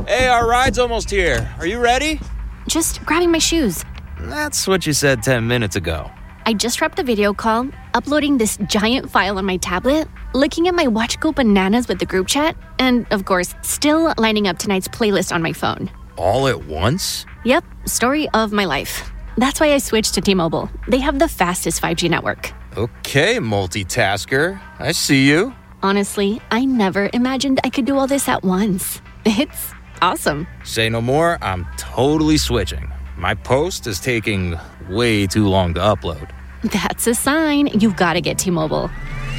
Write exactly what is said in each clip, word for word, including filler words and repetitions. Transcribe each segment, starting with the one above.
Hey, our ride's almost here. Are you ready? Just grabbing my shoes. That's what you said ten minutes ago. I just wrapped the video call, uploading this giant file on my tablet, looking at my watch go bananas with the group chat, and, of course, still lining up tonight's playlist on my phone. All at once? Yep, story of my life. That's why I switched to T-Mobile. They have the fastest five G network. Okay, multitasker. I see you. Honestly, I never imagined I could do all this at once. It's awesome. Say no more, I'm totally switching. My post is taking way too long to upload. That's a sign you've got to get T-Mobile.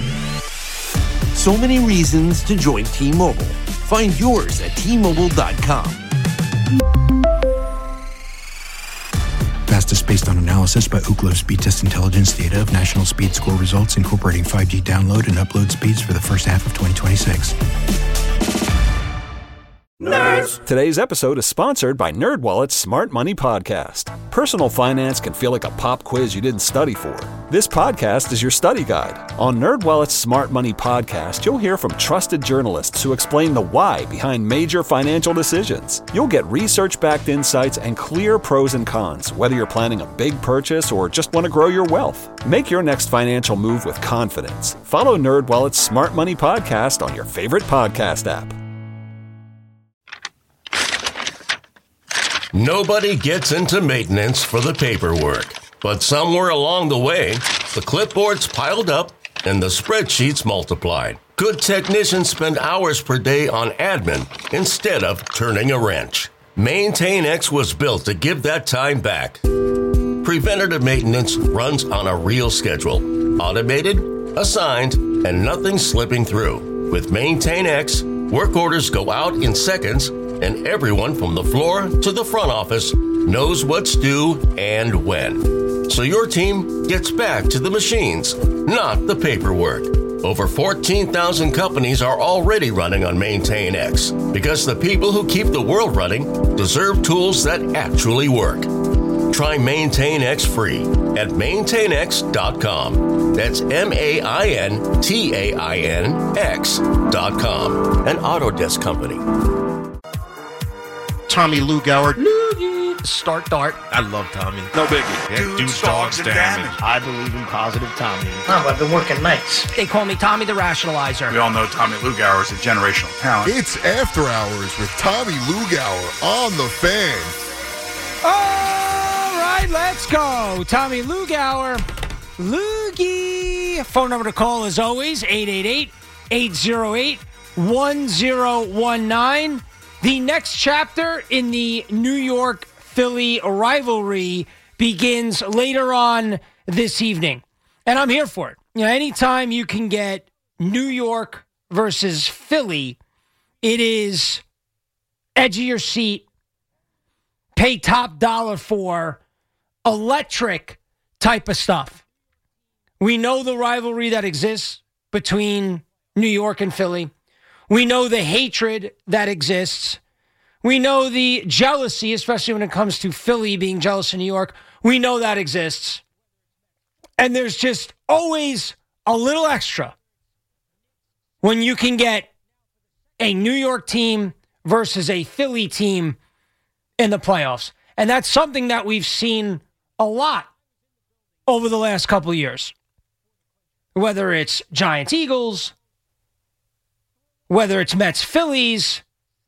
So many reasons to join T-Mobile. Find yours at T Mobile dot com. Fastest based on analysis by Ookla Speed Test Intelligence data of national speed score results incorporating five G download and upload speeds for the first half of twenty twenty-six. Nerds! Today's episode is sponsored by NerdWallet's Smart Money Podcast. Personal finance can feel like a pop quiz you didn't study for. This podcast is your study guide. On NerdWallet's Smart Money Podcast, you'll hear from trusted journalists who explain the why behind major financial decisions. You'll get research-backed insights and clear pros and cons, whether you're planning a big purchase or just want to grow your wealth. Make your next financial move with confidence. Follow NerdWallet's Smart Money Podcast on your favorite podcast app. Nobody gets into maintenance for the paperwork, but somewhere along the way, the clipboards piled up and the spreadsheets multiplied. Good technicians spend hours per day on admin instead of turning a wrench. MaintainX was built to give that time back. Preventative maintenance runs on a real schedule, automated, assigned, and nothing slipping through. With MaintainX, work orders go out in seconds, and everyone from the floor to the front office knows what's due and when. So your team gets back to the machines, not the paperwork. Over fourteen thousand companies are already running on MaintainX because the people who keep the world running deserve tools that actually work. Try MaintainX free at maintain x dot com. That's M A I N T A I N X dot com. An Autodesk company. Tommy Lugauer. Loogie. Start Dart. I love Tommy. No biggie. Yeah, dudes, dogs, dogs and damage. damage. I believe in positive Tommy. Oh, I've been working nights. They call me Tommy the Rationalizer. We all know Tommy Lugauer is a generational talent. It's After Hours with Tommy Lugauer on The Fan. All right, let's go. Tommy Lugauer. Loogie. Phone number to call as always, eight eight eight, eight oh eight, one oh one nine. The next chapter in the New York-Philly rivalry begins later on this evening. And I'm here for it. You know, anytime you can get New York versus Philly, it is edge of your seat, pay top dollar for, electric type of stuff. We know the rivalry that exists between New York and Philly. We know the hatred that exists. We know the jealousy, especially when it comes to Philly being jealous of New York. We know that exists. And there's just always a little extra when you can get a New York team versus a Philly team in the playoffs. And that's something that we've seen a lot over the last couple of years. Whether it's Giants-Eagles, whether it's Mets-Phillies,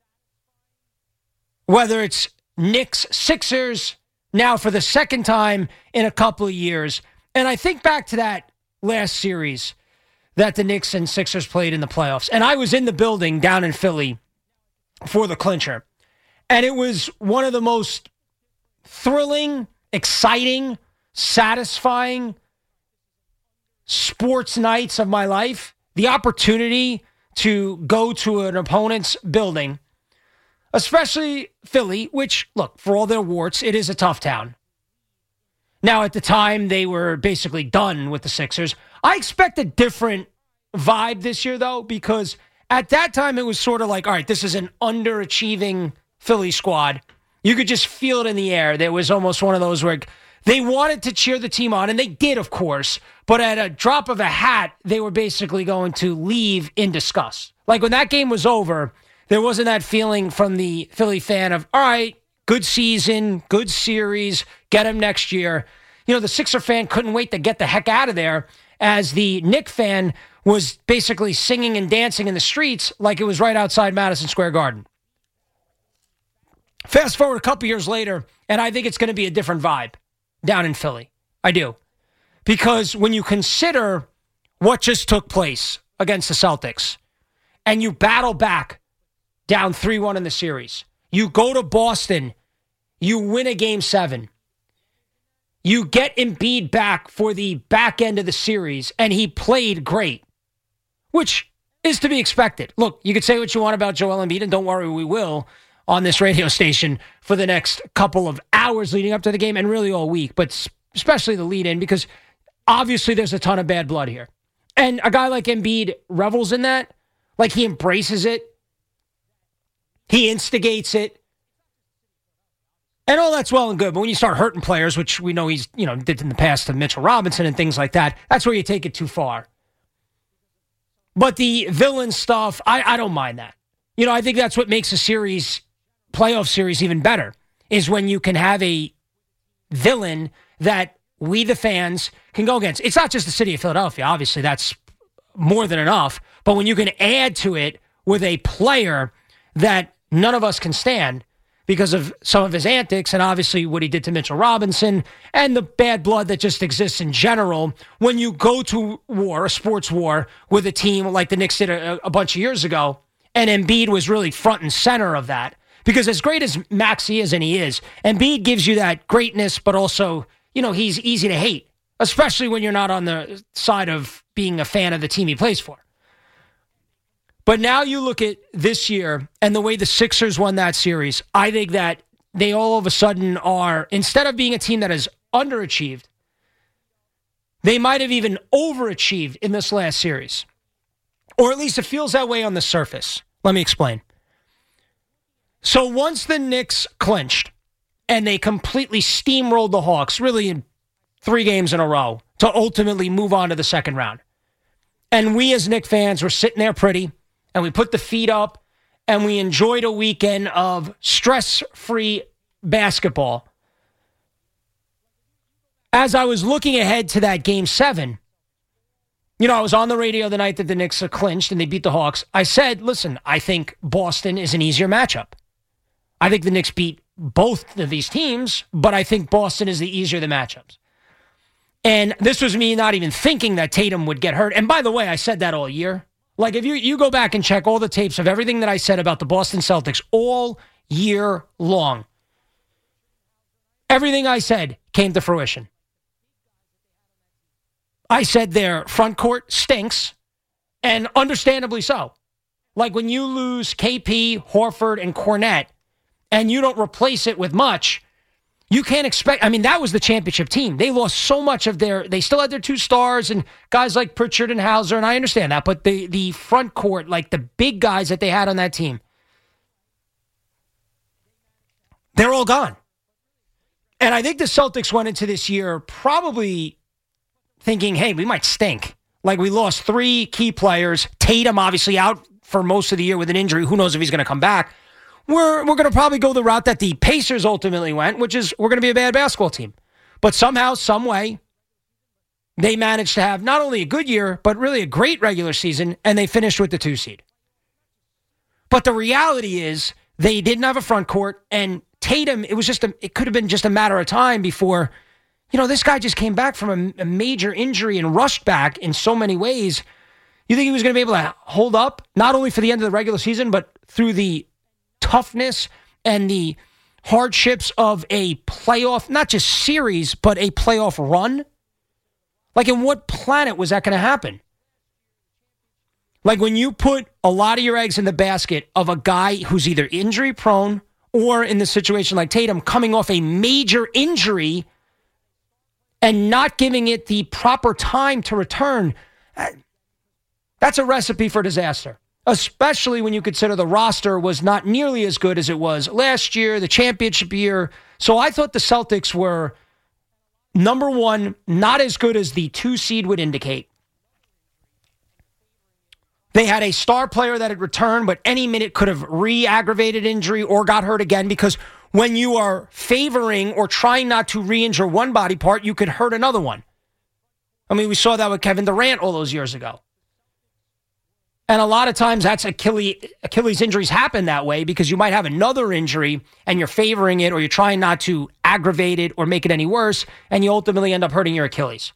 whether it's Knicks-Sixers, now for the second time in a couple of years. And I think back to that last series that the Knicks and Sixers played in the playoffs. And I was in the building down in Philly for the clincher. And it was one of the most thrilling, exciting, satisfying sports nights of my life. The opportunity to go to an opponent's building, especially Philly, which, look, for all their warts, it is a tough town. Now, at the time, they were basically done with the Sixers. I expect a different vibe this year, though, because at that time, it was sort of like, all right, this is an underachieving Philly squad. You could just feel it in the air. There was almost one of those where they wanted to cheer the team on, and they did, of course, but at a drop of a hat, they were basically going to leave in disgust. Like when that game was over, There wasn't that feeling from the Philly fan of, all right, good season, good series, get him next year. You know, the Sixer fan couldn't wait to get the heck out of there, as the Knick fan was basically singing and dancing in the streets like it was right outside Madison Square Garden. Fast forward a couple years later, and I think it's going to be a different vibe down in Philly. I do. Because when you consider what just took place against the Celtics, and you battle back down three one in the series, you go to Boston, you win a game seven, you get Embiid back for the back end of the series, and he played great, which is to be expected. Look, you could say what you want about Joel Embiid, and don't worry, we will on this radio station for the next couple of hours leading up to the game, and really all week, but especially the lead-in, because obviously there's a ton of bad blood here. And a guy like Embiid revels in that. Like, he embraces it. He instigates it. And all that's well and good, but when you start hurting players, which we know he's, you know, did in the past to Mitchell Robinson and things like that, that's where you take it too far. But the villain stuff, I, I don't mind that. You know, I think that's what makes a series, playoff series, even better, is when you can have a villain that we, the fans, can go against. It's not just the city of Philadelphia. Obviously, that's more than enough. But when you can add to it with a player that none of us can stand because of some of his antics and obviously what he did to Mitchell Robinson and the bad blood that just exists in general, when you go to war, a sports war, with a team like the Knicks did a, a bunch of years ago, and Embiid was really front and center of that. Because as great as Maxey is, and he is, Embiid gives you that greatness, but also, you know, he's easy to hate, especially when you're not on the side of being a fan of the team he plays for. But now you look at this year and the way the Sixers won that series, I think that they all of a sudden are, instead of being a team that has underachieved, they might have even overachieved in this last series. Or at least it feels that way on the surface. Let me explain. So once the Knicks clinched and they completely steamrolled the Hawks, really in three games in a row, to ultimately move on to the second round. And we as Knicks fans were sitting there pretty, and we put the feet up, and we enjoyed a weekend of stress-free basketball. As I was looking ahead to that game seven, you know, I was on the radio the night that the Knicks clinched and they beat the Hawks. I said, listen, I think Boston is an easier matchup. I think the Knicks beat both of these teams, but I think Boston is the easier of the matchups. And this was me not even thinking that Tatum would get hurt. And by the way, I said that all year. Like, if you, you go back and check all the tapes of everything that I said about the Boston Celtics all year long, everything I said came to fruition. I said their front court stinks, and understandably so. Like, when you lose K P, Horford, and Cornette, and you don't replace it with much, you can't expect, I mean, that was the championship team. They lost so much of their, they still had their two stars and guys like Pritchard and Hauser, and I understand that, but the, the front court, like the big guys that they had on that team, they're all gone. And I think the Celtics went into this year probably thinking, hey, we might stink. Like, we lost three key players. Tatum obviously out for most of the year with an injury. Who knows if he's going to come back. We're we're going to probably go the route that the Pacers ultimately went, which is we're going to be a bad basketball team. But somehow, some way, they managed to have not only a good year, but really a great regular season, and they finished with the two seed. But the reality is they didn't have a front court, and Tatum, it was just a, it could have been just a matter of time before, you know, this guy just came back from a, a major injury and rushed back in so many ways. You think he was going to be able to hold up, not only for the end of the regular season, but through the toughness and the hardships of a playoff, not just series, but a playoff run? Like, in what planet was that going to happen? Like, when you put a lot of your eggs in the basket of a guy who's either injury prone or, in the situation like Tatum, coming off a major injury and not giving it the proper time to return, that's a recipe for disaster. Especially when you consider the roster was not nearly as good as it was last year, the championship year. So I thought the Celtics were, number one, not as good as the two seed would indicate. They had a star player that had returned, but any minute could have re-aggravated injury or got hurt again, because when you are favoring or trying not to re-injure one body part, you could hurt another one. I mean, we saw that with Kevin Durant all those years ago. And a lot of times that's Achilles, Achilles injuries happen that way because you might have another injury and you're favoring it, or you're trying not to aggravate it or make it any worse, and you ultimately end up hurting your Achilles.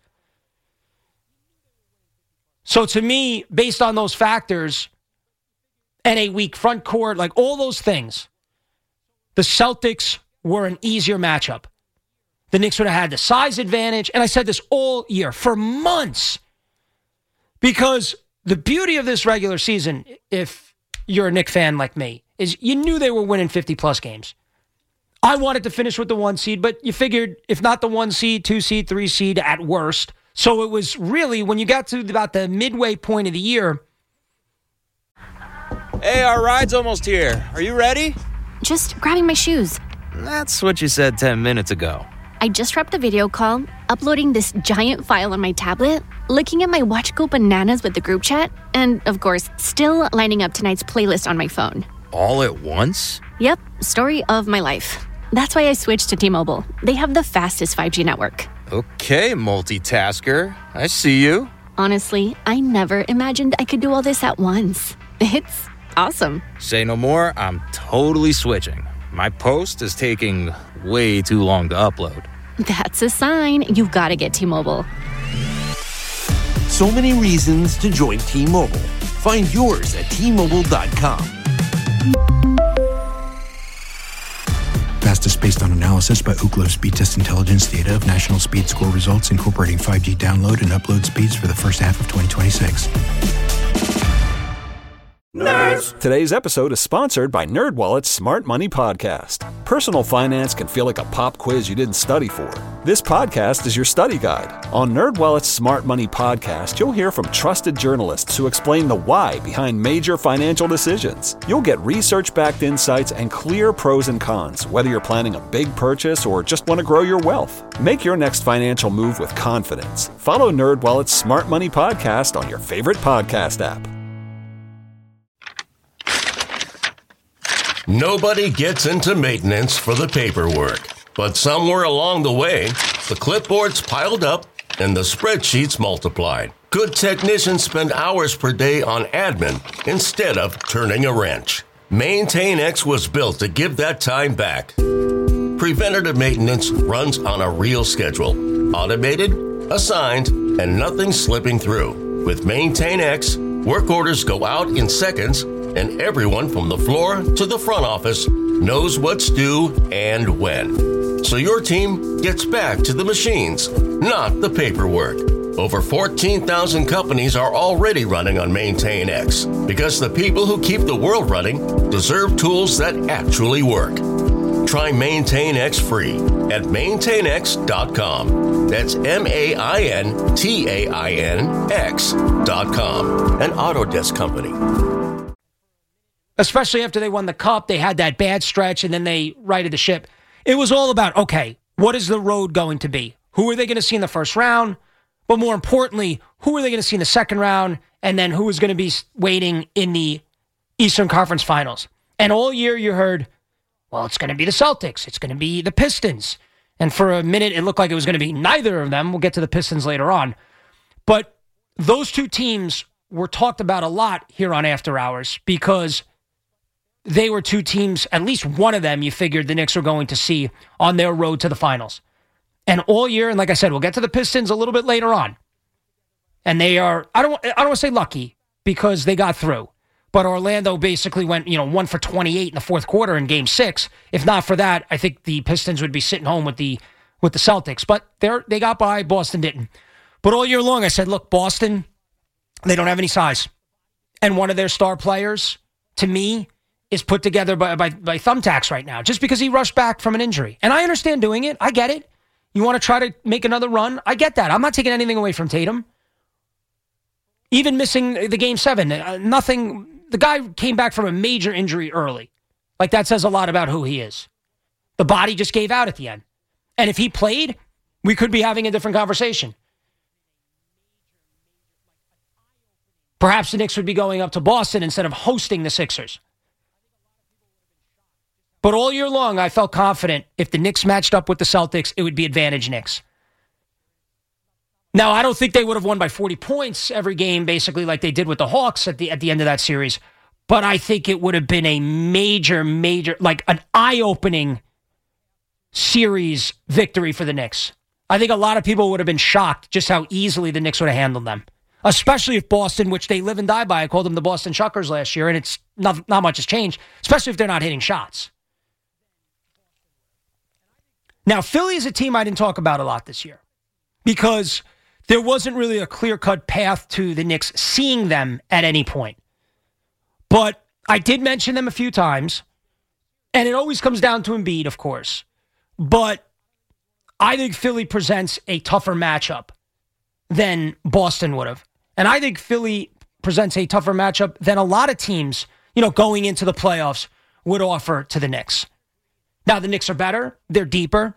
So to me, based on those factors and a weak front court, like all those things, the Celtics were an easier matchup. The Knicks would have had the size advantage, and I said this all year, for months, because the beauty of this regular season, if you're a Knicks fan like me, is you knew they were winning fifty-plus games. I wanted to finish with the one seed, but you figured if not the one seed, two seed, three seed at worst. So it was really, when you got to about the midway point of the year. Hey, our ride's almost here. Are you ready? Just grabbing my shoes. That's what you said ten minutes ago. I just wrapped a video call, uploading this giant file on my tablet, looking at my Watch Go Bananas with the group chat, and, of course, still lining up tonight's playlist on my phone. All at once? Yep, story of my life. That's why I switched to T-Mobile. They have the fastest five G network. Okay, multitasker. I see you. Honestly, I never imagined I could do all this at once. It's awesome. Say no more, I'm totally switching. My post is taking way too long to upload. That's a sign. You've got to get T-Mobile. So many reasons to join T-Mobile. Find yours at T Mobile dot com. Fastest based on analysis by Ookla Speed Test Intelligence data of national speed score results incorporating five G download and upload speeds for the first half of twenty twenty-six. Nerds. Today's episode is sponsored by NerdWallet's Smart Money Podcast. Personal finance can feel like a pop quiz you didn't study for. This podcast is your study guide. On NerdWallet's Smart Money Podcast, you'll hear from trusted journalists who explain the why behind major financial decisions. You'll get research-backed insights and clear pros and cons, whether you're planning a big purchase or just want to grow your wealth. Make your next financial move with confidence. Follow NerdWallet's Smart Money Podcast on your favorite podcast app. Nobody gets into maintenance for the paperwork, but somewhere along the way, the clipboards piled up and the spreadsheets multiplied. Good technicians spend hours per day on admin instead of turning a wrench. MaintainX was built to give that time back. Preventative maintenance runs on a real schedule, automated, assigned, and nothing slipping through. With MaintainX, work orders go out in seconds, and everyone from the floor to the front office knows what's due and when. So your team gets back to the machines, not the paperwork. Over fourteen thousand companies are already running on MaintainX because the people who keep the world running deserve tools that actually work. Try MaintainX free at maintain x dot com. That's M A I N T A I N X dot com. An Autodesk company. Especially after they won the cup, they had that bad stretch, and then they righted the ship. It was all about, okay, what is the road going to be? Who are they going to see in the first round? But more importantly, who are they going to see in the second round? And then who is going to be waiting in the Eastern Conference Finals? And all year you heard, well, it's going to be the Celtics. It's going to be the Pistons. And for a minute, it looked like it was going to be neither of them. We'll get to the Pistons later on. But those two teams were talked about a lot here on After Hours because they were two teams, at least one of them, you figured the Knicks were going to see on their road to the finals. And all year, and like I said, we'll get to the Pistons a little bit later on. And they are, I don't, I don't want to say lucky because they got through. But Orlando basically went, you know, one for twenty-eight in the fourth quarter in game six. If not for that, I think the Pistons would be sitting home with the with the Celtics. But they're, they got by, Boston didn't. But all year long, I said, look, Boston, they don't have any size. And one of their star players, to me, is put together by, by, by thumbtacks right now, just because he rushed back from an injury. And I understand doing it. I get it. You want to try to make another run? I get that. I'm not taking anything away from Tatum. Even missing the game seven, uh, nothing. The guy came back from a major injury early. Like, that says a lot about who he is. The body just gave out at the end. And if he played, we could be having a different conversation. perhaps the Knicks would be going up to Boston instead of hosting the Sixers. But all year long, I felt confident if the Knicks matched up with the Celtics, it would be advantage Knicks. Now, I don't think they would have won by forty points every game, basically like they did with the Hawks at the at the end of that series. But I think it would have been a major, major, like an eye-opening series victory for the Knicks. I think a lot of people would have been shocked just how easily the Knicks would have handled them. Especially if Boston, which they live and die by, I called them the Boston Chuckers last year, and it's not, not much has changed, especially if they're not hitting shots. Now, Philly is a team I didn't talk about a lot this year because there wasn't really a clear-cut path to the Knicks seeing them at any point. But I did mention them a few times, and it always comes down to Embiid, of course. But I think Philly presents a tougher matchup than Boston would have. And I think Philly presents a tougher matchup than a lot of teams, you know, going into the playoffs would offer to the Knicks. Now, the Knicks are better. They're deeper.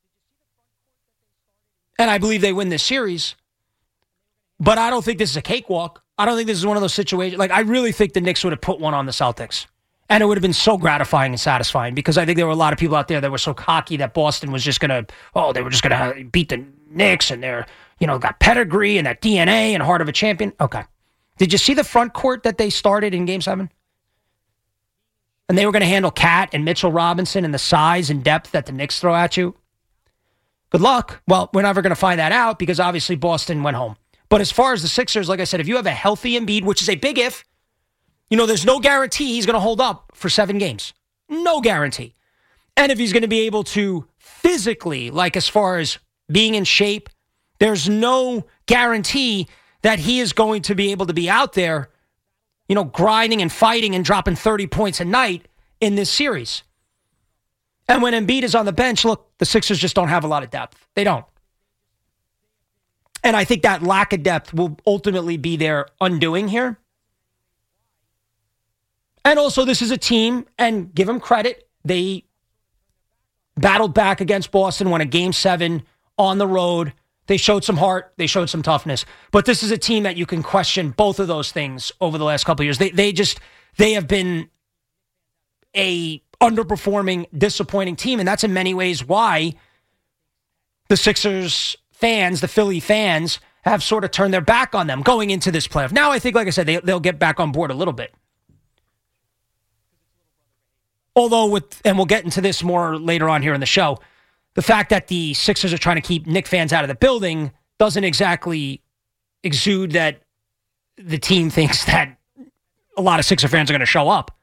And I believe they win this series. But I don't think this is a cakewalk. I don't think this is one of those situations. Like, I really think the Knicks would have put one on the Celtics. And it would have been so gratifying and satisfying because I think there were a lot of people out there that were so cocky that Boston was just going to, oh, they were just going to beat the Knicks and they're, you know, got pedigree and that D N A and heart of a champion. Okay. Did you see the front court that they started in Game seven? And they were going to handle Cat and Mitchell Robinson and the size and depth that the Knicks throw at you? Good luck. Well, we're never going to find that out because obviously Boston went home. But as far as the Sixers, like I said, if you have a healthy Embiid, which is a big if, you know, there's no guarantee he's going to hold up for seven games. No guarantee. And if he's going to be able to physically, like as far as being in shape, there's no guarantee that he is going to be able to be out there, you know, grinding and fighting and dropping thirty points a night in this series. And when Embiid is on the bench, look, the Sixers just don't have a lot of depth. They don't. And I think that lack of depth will ultimately be their undoing here. And also, this is a team, and give them credit, they battled back against Boston, won a game seven on the road. They showed some heart. They showed some toughness. But this is a team that you can question both of those things over the last couple of years. They they just, they have been a underperforming, disappointing team, and that's in many ways why the Sixers fans, the Philly fans, have sort of turned their back on them going into this playoff. Now, I think, like I said, they, they'll get back on board a little bit. Although, with, and we'll get into this more later on here in the show, the fact that the Sixers are trying to keep Knicks fans out of the building doesn't exactly exude that the team thinks that a lot of Sixer fans are going to show up.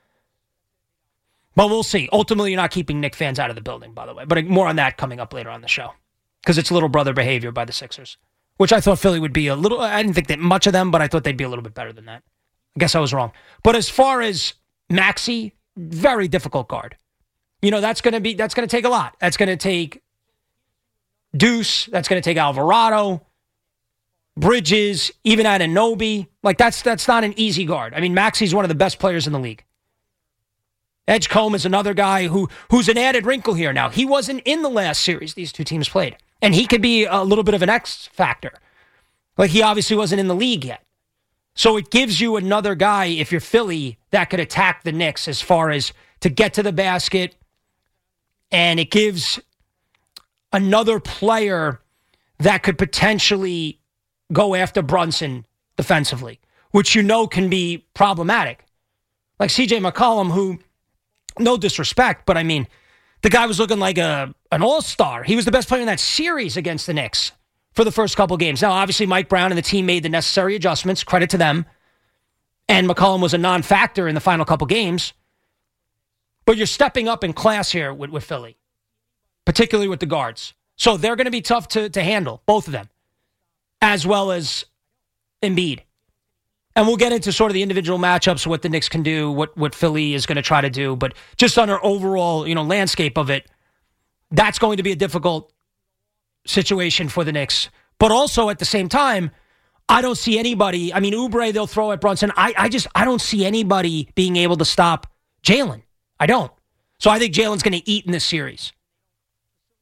But we'll see. Ultimately, you're not keeping Knicks fans out of the building, by the way. But more on that coming up later on the show. Because it's little brother behavior by the Sixers, which I thought Philly would be a little, I didn't think that much of them, but I thought they'd be a little bit better than that. I guess I was wrong. But as far as Maxey, very difficult guard. You know, that's going to be, that's going to take a lot. That's going to take Deuce. That's going to take Alvarado, Bridges, even Anunoby. Like, that's, that's not an easy guard. I mean, Maxey's one of the best players in the league. Edgecombe is another guy who who's an added wrinkle here now. He wasn't in the last series these two teams played. And he could be a little bit of an X factor. Like, he obviously wasn't in the league yet. So it gives you another guy, if you're Philly, that could attack the Knicks as far as to get to the basket. And it gives another player that could potentially go after Brunson defensively, which you know can be problematic. Like C J McCollum, who, no disrespect, but I mean, the guy was looking like a an all-star. He was the best player in that series against the Knicks for the first couple games. Now, obviously, Mike Brown and the team made the necessary adjustments. Credit to them. And McCollum was a non-factor in the final couple games. But you're stepping up in class here with, with Philly, particularly with the guards. So they're going to be tough to, to handle, both of them, as well as Embiid. And we'll get into sort of the individual matchups, what the Knicks can do, what, what Philly is going to try to do. But just on our overall, you know, landscape of it, that's going to be a difficult situation for the Knicks. But also at the same time, I don't see anybody. I mean, Oubre, they'll throw at Brunson. I, I just, I don't see anybody being able to stop Jalen. I don't. So I think Jalen's going to eat in this series,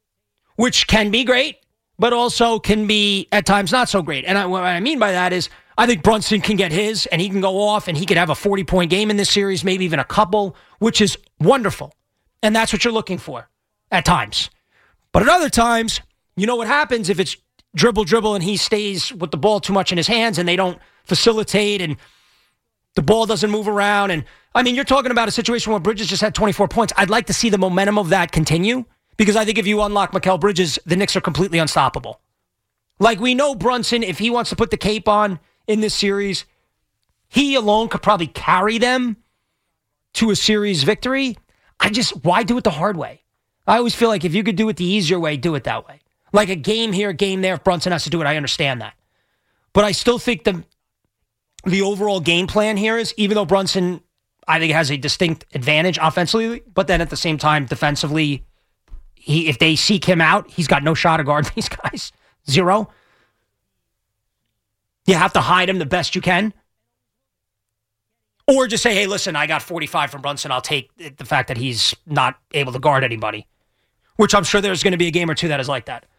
which can be great, but also can be at times not so great. And I, what I mean by that is, I think Brunson can get his, and he can go off, and he could have a forty-point game in this series, maybe even a couple, which is wonderful. And that's what you're looking for at times. But at other times, you know what happens if it's dribble, dribble, and he stays with the ball too much in his hands, and they don't facilitate, and the ball doesn't move around. And I mean, you're talking about a situation where Bridges just had twenty-four points. I'd like to see the momentum of that continue, because I think if you unlock Mikal Bridges, the Knicks are completely unstoppable. Like, we know Brunson, if he wants to put the cape on in this series, he alone could probably carry them to a series victory. I just, why do it the hard way? I always feel like if you could do it the easier way, do it that way. Like a game here, a game there, if Brunson has to do it, I understand that. But I still think the the overall game plan here is, even though Brunson, I think, has a distinct advantage offensively, but then at the same time, defensively, he if they seek him out, he's got no shot to guard these guys. Zero. You have to hide him the best you can. Or just say, hey, listen, I got forty-five from Brunson. I'll take the fact that he's not able to guard anybody. Which I'm sure there's going to be a game or two that is like that.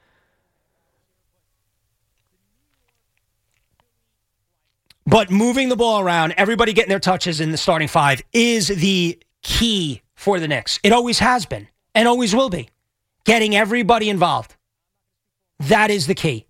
But moving the ball around, everybody getting their touches in the starting five is the key for the Knicks. It always has been and always will be. Getting everybody involved. That is the key.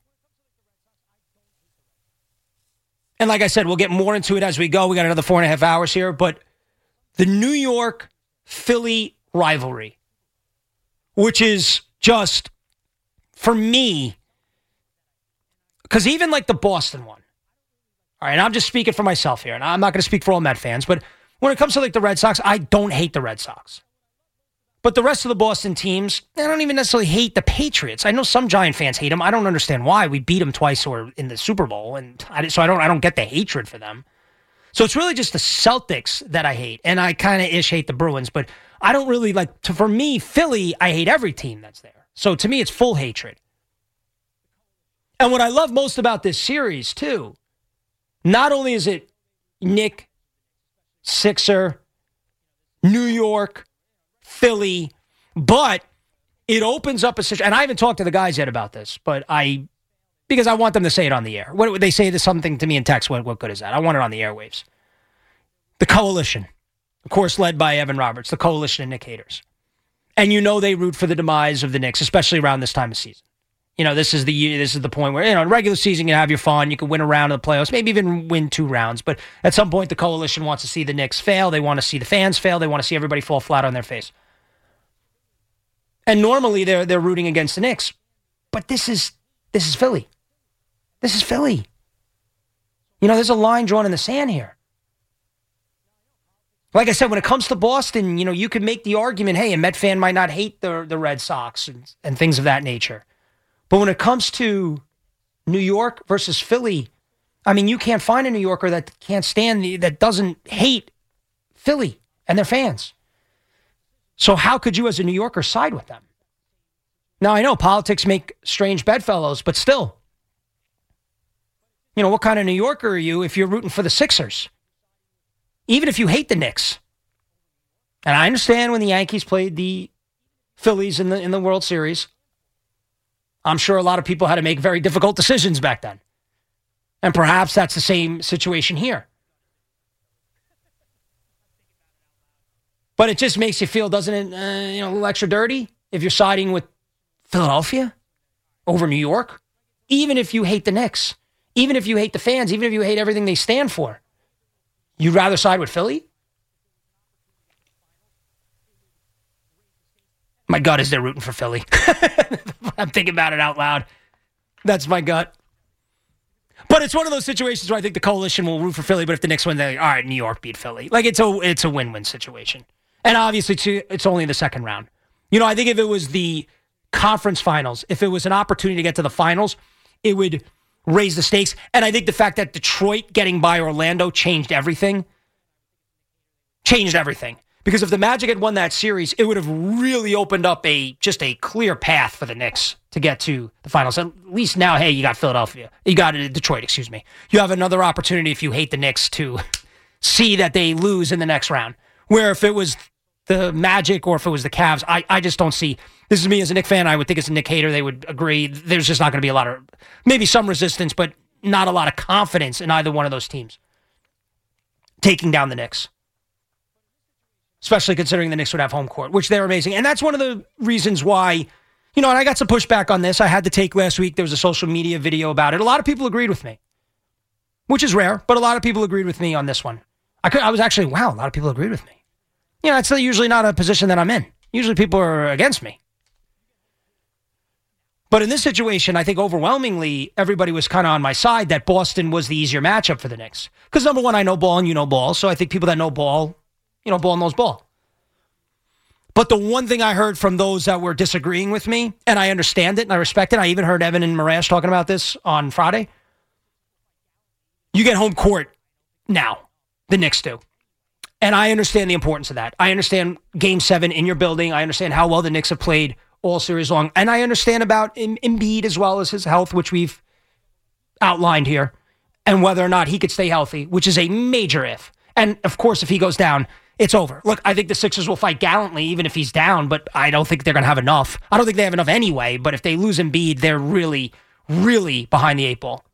And like I said, we'll get more into it as we go. We got another four and a half hours here. But the New York-Philly rivalry, which is just, for me, because even like the Boston one, all right, and I'm just speaking for myself here, and I'm not going to speak for all Met fans, but when it comes to like the Red Sox, I don't hate the Red Sox. But the rest of the Boston teams, I don't even necessarily hate the Patriots. I know some Giant fans hate them. I don't understand why. We beat them twice or in the Super Bowl, and I, so I don't I don't get the hatred for them. So it's really just the Celtics that I hate, and I kind of ish hate the Bruins, but I don't really like, to, for me, Philly, I hate every team that's there. So to me, it's full hatred. And what I love most about this series, too, not only is it Knick, Sixer, New York, Philly, but it opens up a situation, and I haven't talked to the guys yet about this, but I, because I want them to say it on the air. What would they say this something to me in text? What, what good is that? I want it on the airwaves. The coalition, of course, led by Evan Roberts, the coalition of Knick haters. And you know they root for the demise of the Knicks, especially around this time of season. You know, this is the year, this is the point where, you know, in regular season, you have your fun. You can win a round of the playoffs, maybe even win two rounds. But at some point, the coalition wants to see the Knicks fail. They want to see the fans fail. They want to see everybody fall flat on their face. And normally, they're they're rooting against the Knicks. But this is this is Philly. This is Philly. You know, there's a line drawn in the sand here. Like I said, when it comes to Boston, you know, you could make the argument, hey, a Met fan might not hate the, the Red Sox and, and things of that nature. But when it comes to New York versus Philly, I mean, you can't find a New Yorker that can't stand, the, that doesn't hate Philly and their fans. So how could you as a New Yorker side with them? Now, I know politics make strange bedfellows, but still, you know, what kind of New Yorker are you if you're rooting for the Sixers? Even if you hate the Knicks. And I understand when the Yankees played the Phillies in the in the World Series, I'm sure a lot of people had to make very difficult decisions back then. And perhaps that's the same situation here. But it just makes you feel, doesn't it, uh, you know, a little extra dirty if you're siding with Philadelphia over New York? Even if you hate the Knicks, even if you hate the fans, even if you hate everything they stand for, you'd rather side with Philly? My gut is they're rooting for Philly. I'm thinking about it out loud. That's my gut. But it's one of those situations where I think the coalition will root for Philly, but if the Knicks win, they're like, all right, New York beat Philly. Like, it's a it's a win-win situation. And obviously, too, it's only the second round. You know, I think if it was the conference finals, if it was an opportunity to get to the finals, it would raise the stakes. And I think the fact that Detroit getting by Orlando changed everything. Changed everything. Because if the Magic had won that series, it would have really opened up a just a clear path for the Knicks to get to the finals. At least now, hey, you got Philadelphia. You got Detroit, excuse me. You have another opportunity if you hate the Knicks to see that they lose in the next round. Where if it was the Magic or if it was the Cavs, I, I just don't see. This is me as a Knicks fan. I would think as a Knick hater, they would agree. There's just not going to be a lot of, maybe some resistance, but not a lot of confidence in either one of those teams taking down the Knicks. Especially considering the Knicks would have home court, which they're amazing. And that's one of the reasons why, you know, and I got some pushback on this. I had to take last week. There was a social media video about it. A lot of people agreed with me, which is rare, but a lot of people agreed with me on this one. I, could, I was actually, wow, a lot of people agreed with me. You know, it's usually not a position that I'm in. Usually people are against me. But in this situation, I think overwhelmingly everybody was kind of on my side that Boston was the easier matchup for the Knicks. Because number one, I know ball and you know ball. So I think people that know ball, you know, ball knows ball. But the one thing I heard from those that were disagreeing with me, and I understand it and I respect it, I even heard Evan and Marash talking about this on Friday. You get home court now. The Knicks do. And I understand the importance of that. I understand game seven in your building. I understand how well the Knicks have played all series long. And I understand about Embiid as well as his health, which we've outlined here, and whether or not he could stay healthy, which is a major if. And, of course, if he goes down, it's over. Look, I think the Sixers will fight gallantly even if he's down, but I don't think they're going to have enough. I don't think they have enough anyway, but if they lose Embiid, they're really, really behind the eight ball.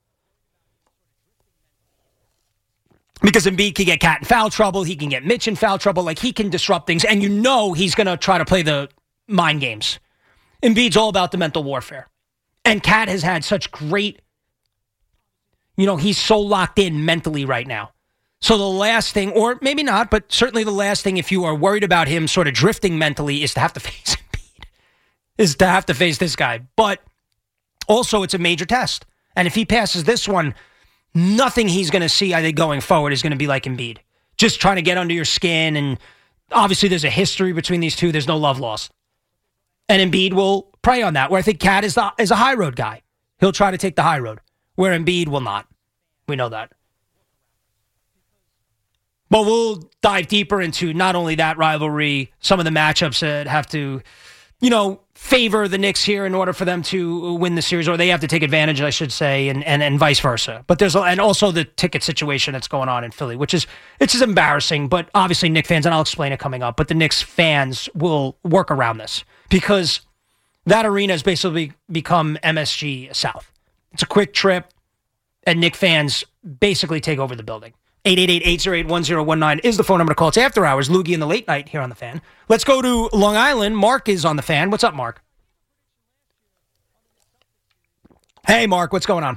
Because Embiid can get Cat in foul trouble, he can get Mitch in foul trouble, like he can disrupt things, and you know he's going to try to play the mind games. Embiid's all about the mental warfare. And Cat has had such great, you know, he's so locked in mentally right now. So the last thing, or maybe not, but certainly the last thing, if you are worried about him sort of drifting mentally, is to have to face Embiid. Is to have to face this guy. But also, it's a major test. And if he passes this one, nothing he's going to see, I think, going forward is going to be like Embiid. Just trying to get under your skin. And obviously, there's a history between these two. There's no love lost. And Embiid will prey on that, where I think Cat is, the, is a high road guy. He'll try to take the high road, where Embiid will not. We know that. But we'll dive deeper into not only that rivalry, some of the matchups that have to, you know, favor the Knicks here in order for them to win the series, or they have to take advantage, I should say, and and, and vice versa. But there's and also the ticket situation that's going on in Philly, which is it's just embarrassing. But obviously, Knicks fans, and I'll explain it coming up. But the Knicks fans will work around this because that arena has basically become M S G South. It's a quick trip, and Knicks fans basically take over the building. eight eight eight, eight zero eight, one zero one nine is the phone number to call. It's After Hours, Loogie in the Late Night here on The Fan. Let's go to Long Island. Mark is on The Fan. What's up, Mark? Hey, Mark, what's going on?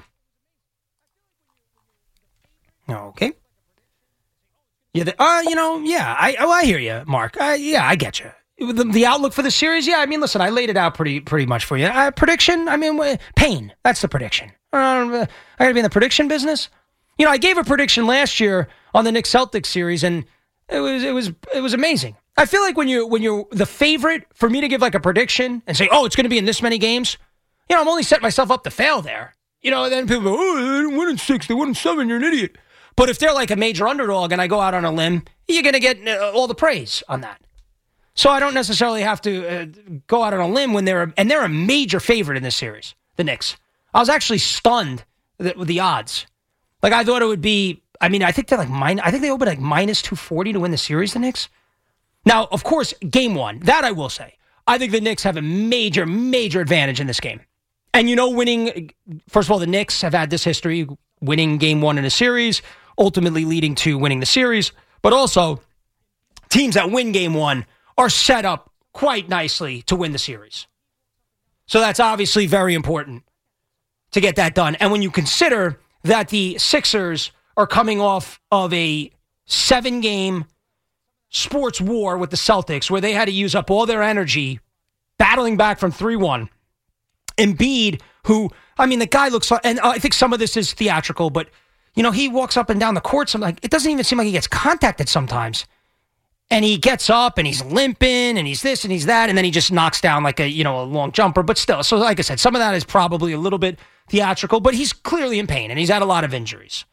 Okay. Yeah, the, uh, you know, yeah, I oh, I hear you, Mark. Uh, yeah, I get you. The, the outlook for the series, yeah, I mean, listen, I laid it out pretty pretty much for you. Uh, prediction, I mean, pain, that's the prediction. Uh, I got to be in the prediction business. You know, I gave a prediction last year on the Knicks Celtics series, and it was it was it was amazing. I feel like when you when you're the favorite, for me to give like a prediction and say, oh, it's going to be in this many games, you know, I'm only setting myself up to fail there. You know, and then people go, oh, they didn't win in six, they won in seven, you're an idiot. But if they're like a major underdog and I go out on a limb, you're going to get uh, all the praise on that. So I don't necessarily have to uh, go out on a limb when they're a, and they're a major favorite in this series, the Knicks. I was actually stunned with the odds. Like, I thought it would be, I mean, I think they're like, min- I think they opened like minus two forty to win the series, the Knicks. Now, of course, game one, that I will say. I think the Knicks have a major, major advantage in this game. And, you know, winning, first of all, the Knicks have had this history, winning game one in a series, ultimately leading to winning the series. But also, teams that win game one are set up quite nicely to win the series. So that's obviously very important to get that done. And when you consider that the Sixers are coming off of a seven-game sports war with the Celtics where they had to use up all their energy battling back from three one. Embiid, who, I mean, the guy looks like, and I think some of this is theatrical, but, you know, he walks up and down the court. So like, it doesn't even seem like he gets contacted sometimes. And he gets up and he's limping and he's this and he's that. And then he just knocks down like a, you know, a long jumper. But still, so like I said, some of that is probably a little bit theatrical, but he's clearly in pain and he's had a lot of injuries.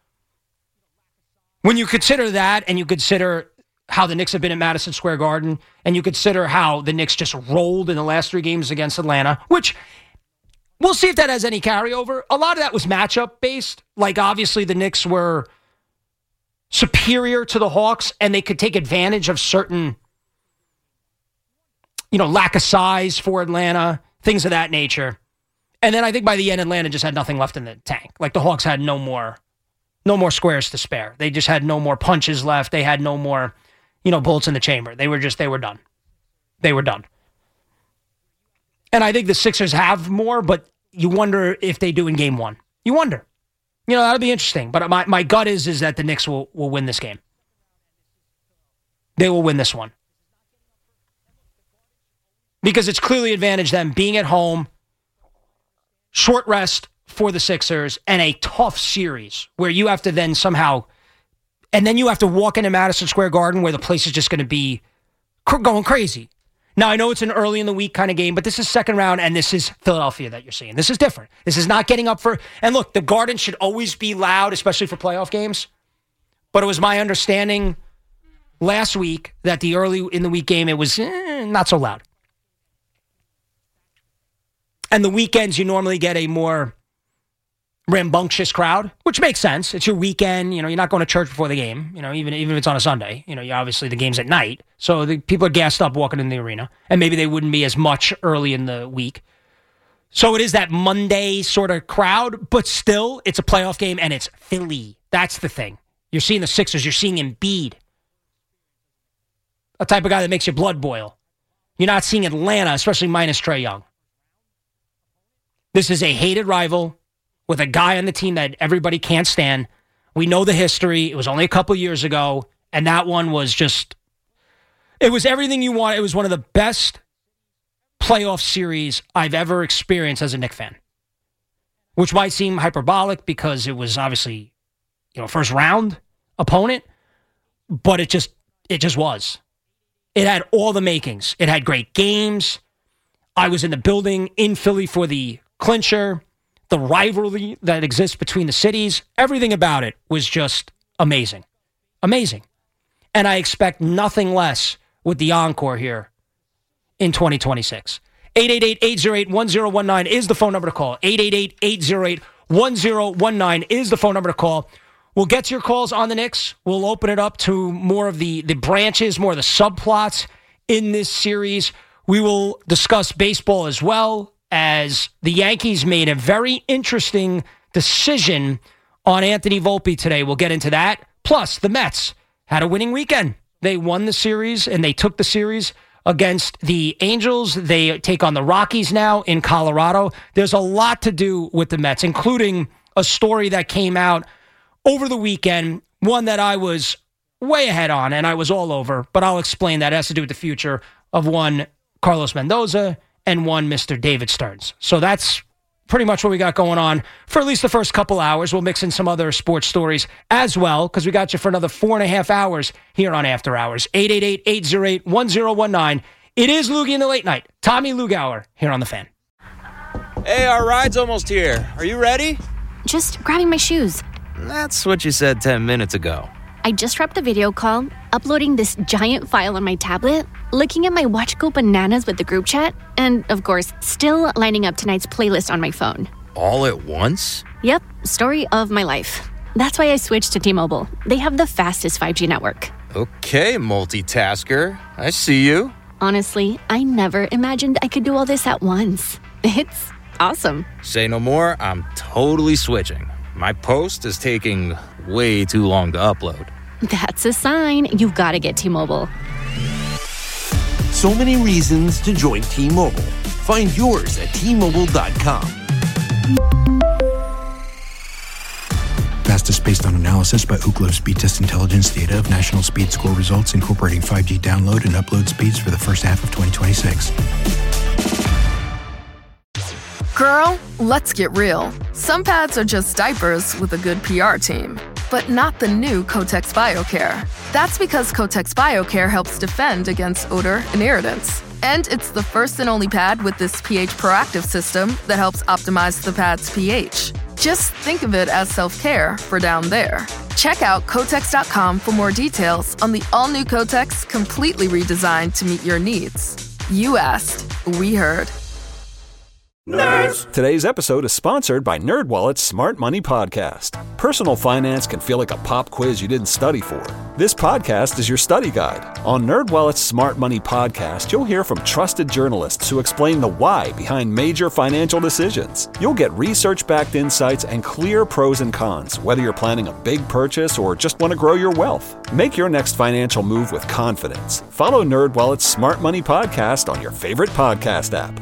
When you consider that and you consider how the Knicks have been at Madison Square Garden and you consider how the Knicks just rolled in the last three games against Atlanta, which we'll see if that has any carryover. A lot of that was matchup based. Like obviously the Knicks were superior to the Hawks and they could take advantage of certain, you know, lack of size for Atlanta, things of that nature. And then I think by the end, Atlanta just had nothing left in the tank. Like the Hawks had no more, no more squares to spare. They just had no more punches left. They had no more, you know, bullets in the chamber. They were just, they were done. They were done. And I think the Sixers have more, but you wonder if they do in game one. You wonder. You know, that'll be interesting. But my, my gut is, is that the Knicks will, will win this game. They will win this one. Because it's clearly advantage them being at home, short rest for the Sixers, and a tough series where you have to then somehow, and then you have to walk into Madison Square Garden where the place is just going to be cr- going crazy. Now, I know it's an early in the week kind of game, but this is second round, and this is Philadelphia that you're seeing. This is different. This is not getting up for, and look, the Garden should always be loud, especially for playoff games, but it was my understanding last week that the early in the week game, it was eh, not so loud. And the weekends, you normally get a more rambunctious crowd, which makes sense. It's your weekend. You know, you're not going to church before the game. You know, even even if it's on a Sunday. You know, you obviously the game's at night, so the people are gassed up walking in the arena, and maybe they wouldn't be as much early in the week. So it is that Monday sort of crowd, but still, it's a playoff game, and it's Philly. That's the thing. You're seeing the Sixers. You're seeing Embiid, a type of guy that makes your blood boil. You're not seeing Atlanta, especially minus Trae Young. This is a hated rival with a guy on the team that everybody can't stand. We know the history. It was only a couple years ago, and that one was just, it was everything you want. It was one of the best playoff series I've ever experienced as a Knicks fan, which might seem hyperbolic because it was obviously, you know, first round opponent, but it just, it just was. It had all the makings. It had great games. I was in the building in Philly for the clincher, the rivalry that exists between the cities. Everything about it was just amazing. Amazing. And I expect nothing less with the encore here in twenty twenty-six. eight eight eight, eight oh eight, one oh one nine is the phone number to call. eight eight eight, eight oh eight, one oh one nine is the phone number to call. We'll get to your calls on the Knicks. We'll open it up to more of the, the branches, more of the subplots in this series. We will discuss baseball as well, as the Yankees made a very interesting decision on Anthony Volpe today. We'll get into that. Plus, the Mets had a winning weekend. They won the series, and they took the series against the Angels. They take on the Rockies now in Colorado. There's a lot to do with the Mets, including a story that came out over the weekend, one that I was way ahead on, and I was all over, but I'll explain that. It has to do with the future of one Carlos Mendoza and one Mister David Stearns. So that's pretty much what we got going on for at least the first couple hours. We'll mix in some other sports stories as well, because we got you for another four and a half hours here on After Hours. eight eight eight, eight oh eight, one oh one nine. It is Loogie in the Late Night. Tommy Lugauer here on The Fan. Hey, our ride's almost here. Are you ready? Just grabbing my shoes. That's what you said ten minutes ago. I just wrapped a video call, uploading this giant file on my tablet, looking at my Watch Go Bananas with the group chat, and, of course, still lining up tonight's playlist on my phone. All at once? Yep, story of my life. That's why I switched to T-Mobile. They have the fastest five G network. Okay, multitasker. I see you. Honestly, I never imagined I could do all this at once. It's awesome. Say no more, I'm totally switching. My post is taking way too long to upload. That's a sign. You've got to get T-Mobile. So many reasons to join T-Mobile. Find yours at T Mobile dot com. Fastest based on analysis by Ookla Speed Test Intelligence data of national speed score results incorporating five G download and upload speeds for the first half of twenty twenty-six. Girl, let's get real. Some pads are just diapers with a good P R team. But not the new Kotex BioCare. That's because Kotex BioCare helps defend against odor and irritants. And it's the first and only pad with this pH proactive system that helps optimize the pad's pH. Just think of it as self-care for down there. Check out Kotex dot com for more details on the all-new Kotex, completely redesigned to meet your needs. You asked, we heard. Nerds! Today's episode is sponsored by NerdWallet's Smart Money Podcast. Personal finance can feel like a pop quiz you didn't study for. This podcast is your study guide. On NerdWallet's Smart Money Podcast, you'll hear from trusted journalists who explain the why behind major financial decisions. You'll get research-backed insights and clear pros and cons, whether you're planning a big purchase or just want to grow your wealth. Make your next financial move with confidence. Follow NerdWallet's Smart Money Podcast on your favorite podcast app.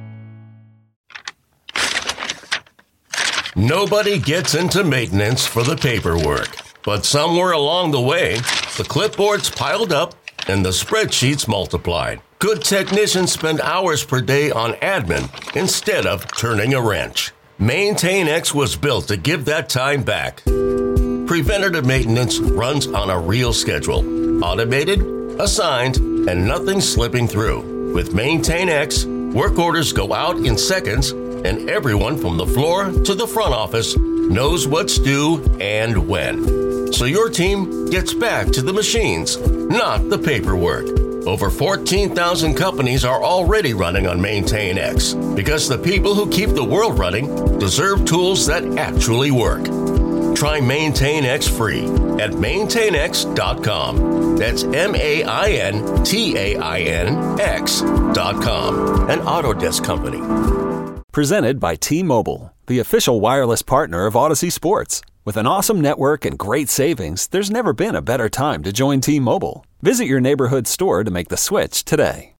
Nobody gets into maintenance for the paperwork, but somewhere along the way, the clipboards piled up and the spreadsheets multiplied. Good technicians spend hours per day on admin instead of turning a wrench. MaintainX was built to give that time back. Preventative maintenance runs on a real schedule, automated, assigned, and nothing slipping through. With MaintainX, work orders go out in seconds, and everyone from the floor to the front office knows what's due and when. So your team gets back to the machines, not the paperwork. Over fourteen thousand companies are already running on MaintainX because the people who keep the world running deserve tools that actually work. Try MaintainX free at maintainx dot com. That's M A I N T A I N X dot com. An Autodesk company. Presented by T-Mobile, the official wireless partner of Odyssey Sports. With an awesome network and great savings, there's never been a better time to join T-Mobile. Visit your neighborhood store to make the switch today.